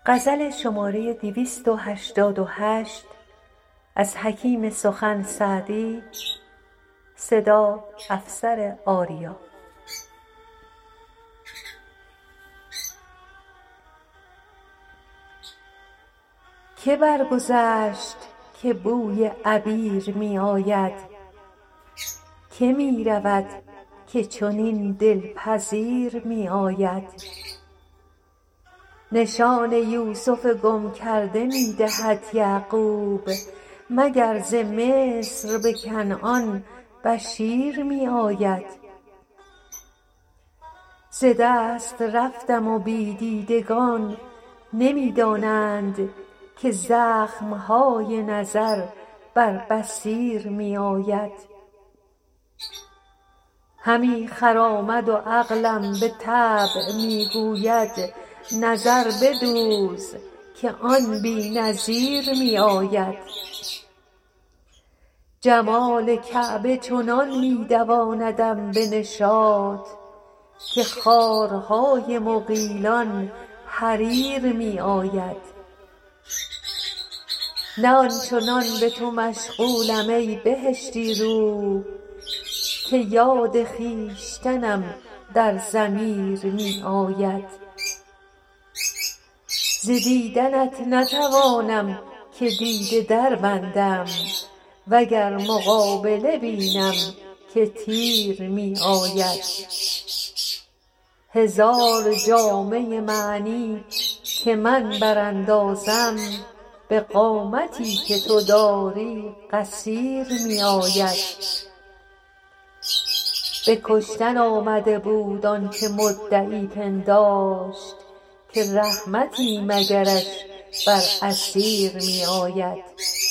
غزل شماره 288 از حکیم سخن سعدی. صدا افسر آریا. که برگذشت که بوی عبیر می آید، که می رود که چنین دلپذیر می آید. نشان یوسف گم کرده می دهد یعقوب، مگر ز مصر به کنعان بشیر می آید. ز دست رفتم و بی دیدگان نمی دانند که زخمهای نظر بر بصیر می آید. همی خرامد و عقلم به طبع می گوید نظر بدوز که آن بی نظیر می آید. جمال کعبه چنان می دواندم به نشاط، که خارهای مغیلان حریر می آید. نه آنچنان به تو مشغولم ای بهشتی رو، که یاد خویشتنم در ضمیر می آید. ز دیدنت نتوانم که دیده در بندم، وگر مقابله بینم که تیر می آید. هزار جامه معنی که من براندازم، به قامتی که تو داری قصیر می آید. به کشتن آمده بود آن که مدعی پنداشت، که رحمتی مگرش بر اسیر می آید.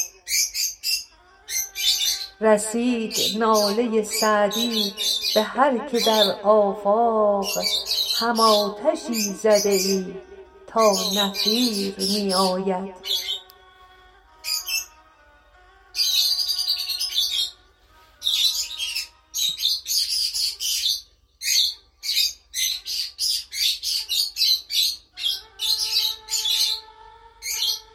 رسید ناله سعدی به هر که در آفاق، هم آتشی زده ای تا نفیر می آید.